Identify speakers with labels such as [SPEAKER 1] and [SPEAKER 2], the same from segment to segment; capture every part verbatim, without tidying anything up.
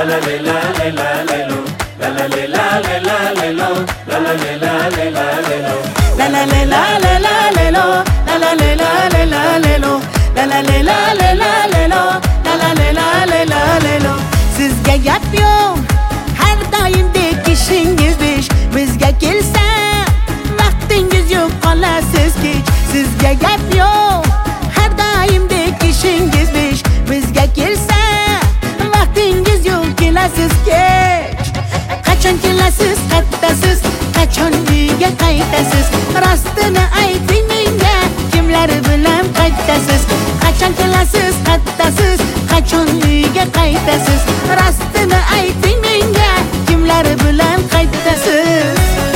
[SPEAKER 1] la la la la la lo, la la la la la la lo, la la la la la la lo,
[SPEAKER 2] la la la la la la lo, la la la la la la lo, la la la la la la lo, la la la la la lo. Sizga gap yo'q, har doimdek ishingiz besh, bizga kelsa vaqtingiz yo'q, qolasiz kech. Sizga gap yo'q, har doimdek ishingiz besh, bizga kelsa vaqtingiz yo'q, kelasiz kech. Qachon kelasiz, qaytasiz, qachon uyga qaytasiz? Rostini ayting menga, kimlar bilan qaytasiz? Qachon kelasiz, qaytasiz, qachon uyga qaytasiz? Rostini ayting menga, kimlar bilan qaytasiz?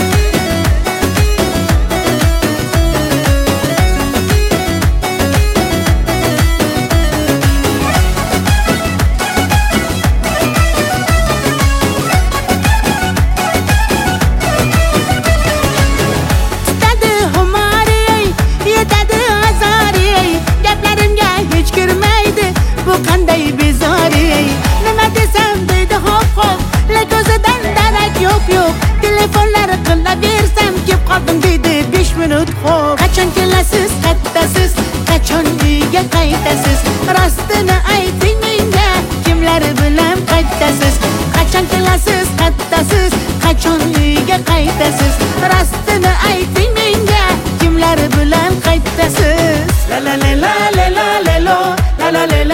[SPEAKER 2] Qanday bezori, nima desam deydi hop hop, lek o'zidan darak yo'q yo'q. Telefonlar qilaversam kep qoldim deydi besh minut hop. Qachon kelasiz, qaytasiz, qachon uyga qaytasiz? Rostini ayting menga, kimlar bilan qaytasiz? Qachon kelasiz, qaytasiz, qachon uyga qaytasiz? Rostini ayting menga, kimlar bilan qaytasiz? La la la la la la lo, la la la